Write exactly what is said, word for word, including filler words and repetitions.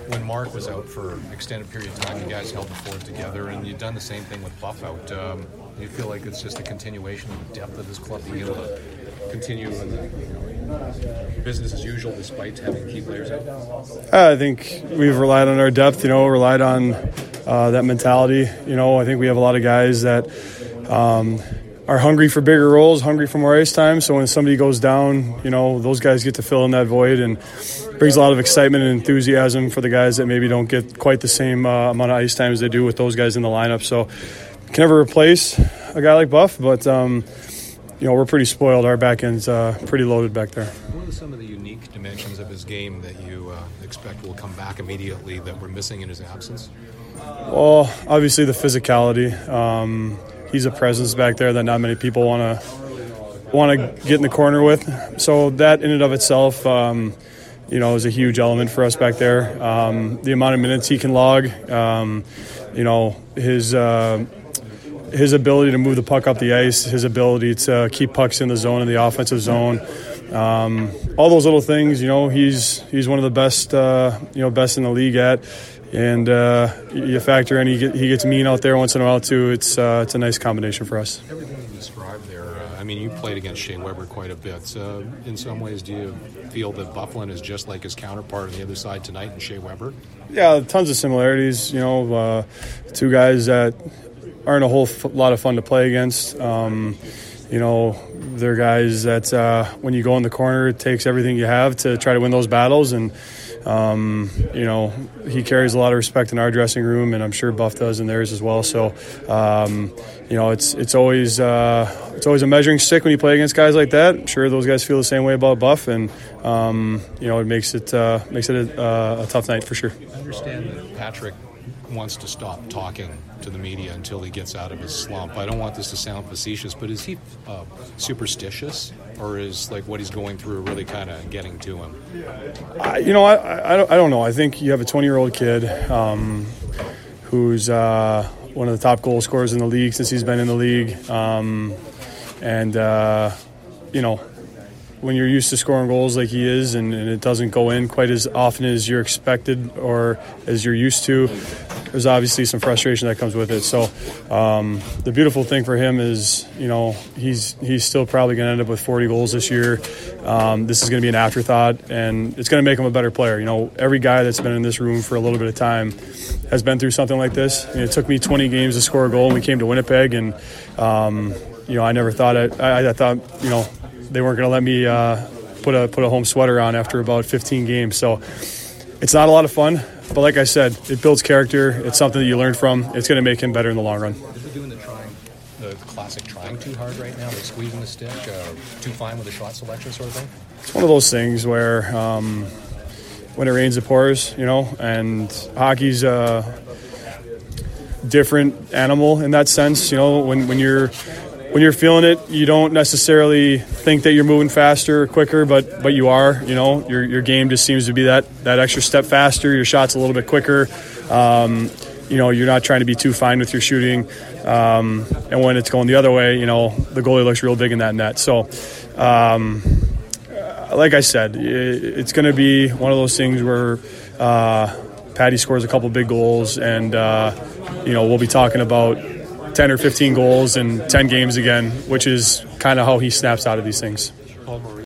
when Mark was out for an extended period of time, you guys held the fort together, and you've done the same thing with Buff out. Um, do you feel like it's just a continuation of the depth of this club, being able to continue in the, you know, business as usual despite having key players out? I think we've relied on our depth, you know, relied on uh, that mentality. You know, I think we have a lot of guys that um, are hungry for bigger roles, hungry for more ice time. So when somebody goes down, you know, those guys get to fill in that void, and brings a lot of excitement and enthusiasm for the guys that maybe don't get quite the same uh, amount of ice time as they do with those guys in the lineup. So can never replace a guy like Buff, but um, you know, we're pretty spoiled. Our back end's uh, pretty loaded back there. What are some of the unique dimensions of his game that you uh, expect will come back immediately that we're missing in his absence? Well, obviously the physicality. Um, he's a presence back there that not many people want to want to get in the corner with. So that in and of itself, um, you know, is a huge element for us back there. Um, the amount of minutes he can log, um, you know, his uh, his ability to move the puck up the ice, his ability to keep pucks in the zone, in the offensive zone, um, all those little things. You know, he's he's one of the best, uh, you know, best in the league at. And uh, you factor in he, get, he gets mean out there once in a while too. It's uh, it's a nice combination for us. Everything you described there. Uh, I mean, you played against Shea Weber quite a bit. Uh, in some ways, do you feel that Byfuglien is just like his counterpart on the other side tonight in Shea Weber? Yeah, tons of similarities. You know, uh, two guys that aren't a whole f- lot of fun to play against. Um, you know, they're guys that uh, when you go in the corner, it takes everything you have to try to win those battles. And Um, you know, he carries a lot of respect in our dressing room, and I'm sure Buff does in theirs as well. So, um, you know, it's it's always uh, it's always a measuring stick when you play against guys like that. I'm sure those guys feel the same way about Buff, and um, you know, it makes it uh, makes it a, uh, a tough night for sure. I understand that Patrick wants to stop talking to the media until he gets out of his slump. I don't want this to sound facetious, but is he uh, superstitious, or is like what he's going through really kind of getting to him? I, you know, I, I, don't, I don't know. I think you have a twenty-year-old kid um, who's uh, one of the top goal scorers in the league since he's been in the league. Um, and, uh, you know, when you're used to scoring goals like he is and, and it doesn't go in quite as often as you're expected or as you're used to, there's obviously some frustration that comes with it. So um, the beautiful thing for him is, you know, he's he's still probably going to end up with forty goals this year. Um, this is going to be an afterthought, and it's going to make him a better player. You know, every guy that's been in this room for a little bit of time has been through something like this. I mean, it took me twenty games to score a goal when we came to Winnipeg, and, um, you know, I never thought it. I, I thought, you know, they weren't going to let me uh, put a put a home sweater on after about fifteen games. So it's not a lot of fun. But like I said, it builds character. It's something that you learn from. It's going to make him better in the long run. Is he doing the trying, the classic trying too hard right now, like squeezing the stick, uh, too fine with the shot selection sort of thing? It's one of those things where um, when it rains, it pours, you know, and hockey's a different animal in that sense. You know, when, when you're when you're feeling it, you don't necessarily think that you're moving faster or quicker, but but you are. You know, your your game just seems to be that that extra step faster. Your shot's a little bit quicker. Um, you know, you're not trying to be too fine with your shooting. Um, and when it's going the other way, you know, the goalie looks real big in that net. So, um, like I said, it's going to be one of those things where uh, Patty scores a couple big goals, and uh, you know, we'll be talking about ten or fifteen goals in ten games again, which is kind of how he snaps out of these things.